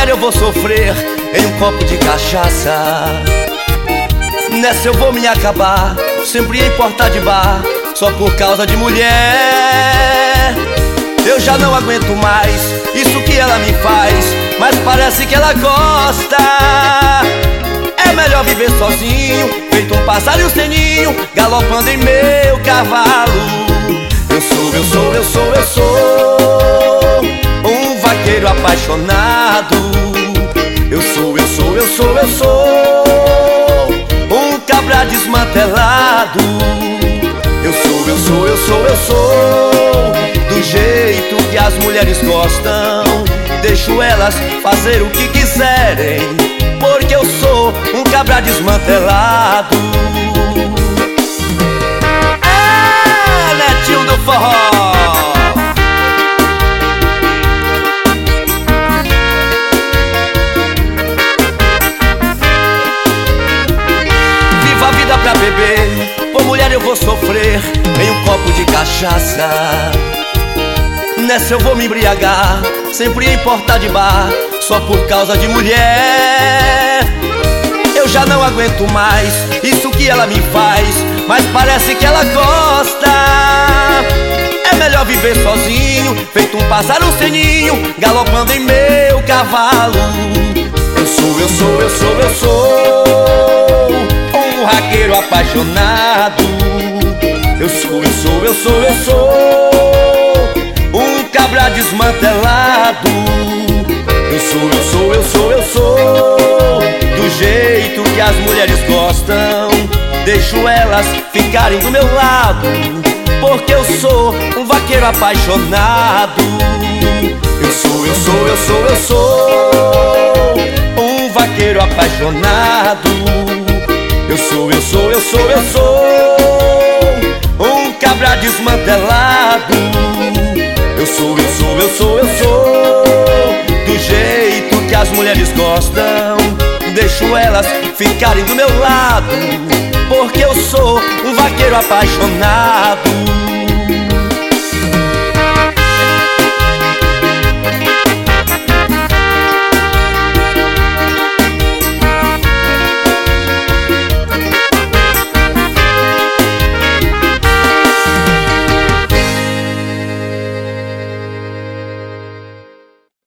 mulher eu vou sofrer em um copo de cachaça. Nessa eu vou me acabar, sempre em porta de bar, só por causa de mulher. Eu já não aguento mais isso que ela me faz, mas parece que ela gosta. É melhor viver sozinho, feito um passarinho sem ninho, galopando em meu cavalo. Eu sou um vaqueiro apaixonado. Eu sou um cabra desmantelado. Eu sou do jeito que as mulheres gostam. Deixo elas fazer o que quiserem, porque eu sou um cabra desmantelado. É, Netinho do forró. Viva a vida pra beber, por mulher eu vou sofrer em um copo de cachaça. Nessa eu vou me embriagar, sempre em porta de bar, só por causa de mulher. Eu já não aguento mais isso que ela me faz, mas parece que ela gosta. É melhor viver sozinho, feito um pássaro sem ninho, galopando em meu cavalo. Eu sou um vaqueiro apaixonado. Eu sou um cabra desmantelado. Eu sou do jeito que as mulheres gostam. Deixo elas ficarem do meu lado, porque eu sou um vaqueiro apaixonado. Eu sou um vaqueiro apaixonado. Eu sou um cabra desmantelado. Eu sou do jeito que as mulheres gostam. Deixo elas ficarem do meu lado, porque eu sou um vaqueiro apaixonado.